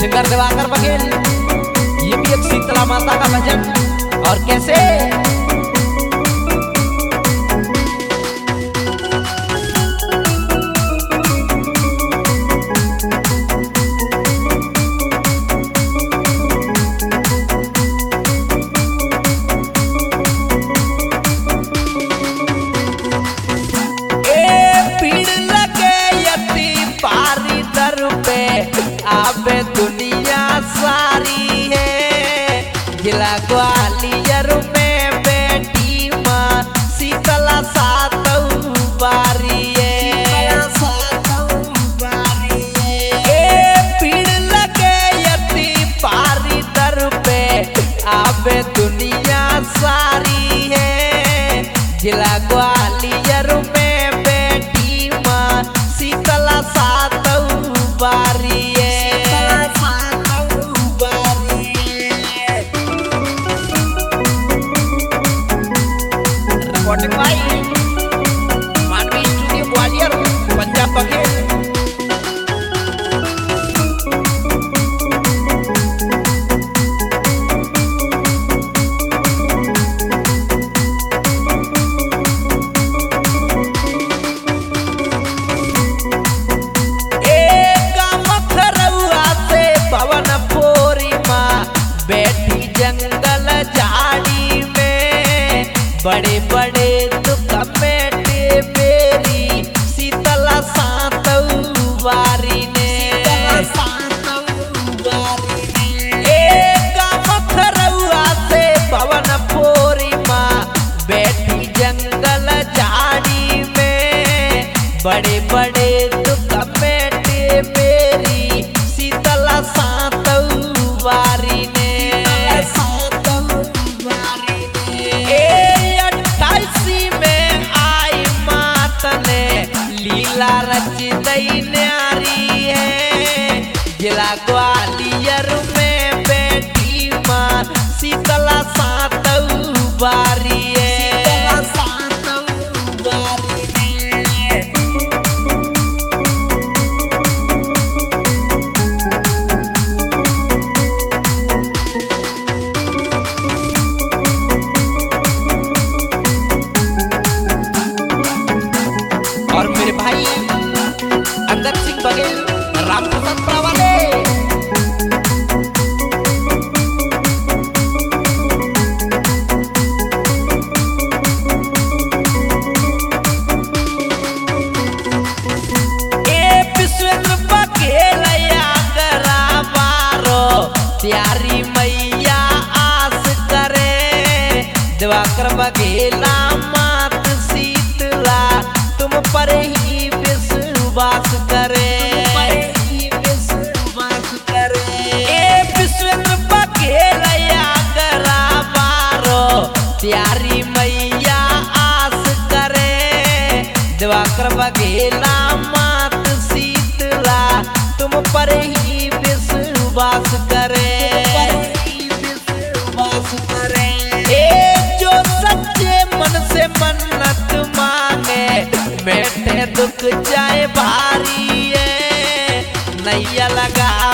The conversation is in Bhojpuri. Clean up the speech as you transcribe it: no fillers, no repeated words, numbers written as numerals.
सिंगर दिवाकर बघेल। ये भी एक शीतला माता का भजन। और कैसे आबे दुनिया सारी है। जिला ग्वालियर में बेटी माँ शीतला सातऊ बारी है। भीड़ लगे यति पारी दर पे आबे दुनिया सारी है। जिला ग्वालियर में बेटी माँ शीतला सातऊ बारी है। रिकॉर्डिंग भाई मानवी स्टूडियो ग्वालियर पंजाब बघेल। बैठी जंगल झाड़ी में बड़े बड़े दुख मेटे मेरी शीतला सातऊ बारी ने। एक मखरउआ से पवन फोरी माँ बैठी जंगल झाड़ी में बड़े बड़े दुख मेटे मेरी शीतला सातऊ बारी ने। लीला रच दई न्यारी है। जिला ग्वालियर में बेटी माँ शीतला सातऊ बारी है। और मेरे भाई अंगद सिंह बघेल रामप्रसाद वाले। विश्वेंद्र बघेल कराबारो प्यारी मैया आस करे। दिवाकर बघेला मात शीतला तुम पर ही विश्वास करे। विश्वेंद्र बघेल कराबारो प्यारी मैया आस करे। दिवाकर बघेला मात शीतला तुम पर ही विश्वास करे। जो सच्चे मन से मन्नत मांगे मेटे दुख जाए भारी है। नैया लगा